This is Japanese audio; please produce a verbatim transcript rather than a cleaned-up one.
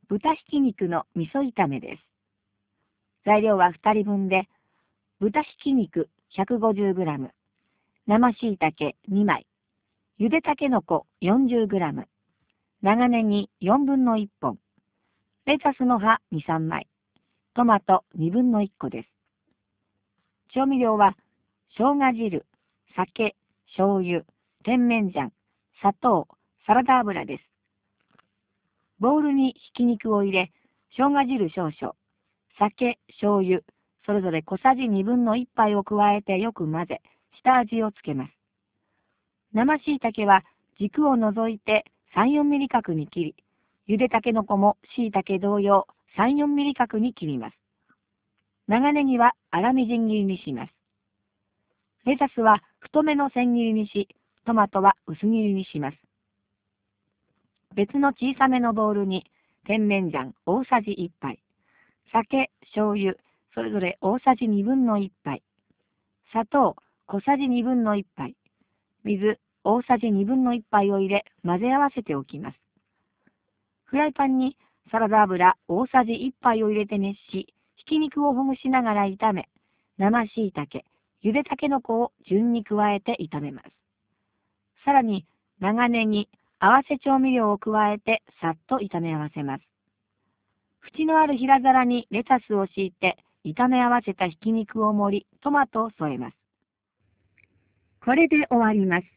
豚ひき肉の味噌炒めです。材料はふたりぶんで、豚ひき肉 ひゃくごじゅうグラム、生椎茸にまい、ゆでたけのこ よんじゅうグラム、長ネギよんぶんのいっぽん、レタスの葉に、さんまい、トマトにぶんのいっこです。調味料は、生姜汁、酒、醤油、甜麺醤、砂糖、サラダ油です。ボウルにひき肉を入れ、生姜汁少々、酒、醤油、それぞれ小さじにぶんのいっぱいを加えてよく混ぜ、下味をつけます。生椎茸は軸を除いてさん、よんミリ角に切り、ゆでたけのこも椎茸同様さん、よんミリ角に切ります。長ネギは粗みじん切りにします。レタスは太めの千切りにし、トマトは薄切りにします。別の小さめのボウルに、甜麺醤大さじいっぱい、酒、醤油、それぞれ大さじにぶんのいっぱい、砂糖小さじにぶんのいっぱい、水大さじにぶんのいっぱいを入れ混ぜ合わせておきます。フライパンにサラダ油大さじいっぱいを入れて熱し、ひき肉をほぐしながら炒め、生椎茸、ゆでたけのこを順に加えて炒めます。さらに長ネギ、合わせ調味料を加えてさっと炒め合わせます。縁のある平皿にレタスを敷いて、炒め合わせたひき肉を盛り、トマトを添えます。これで終わります。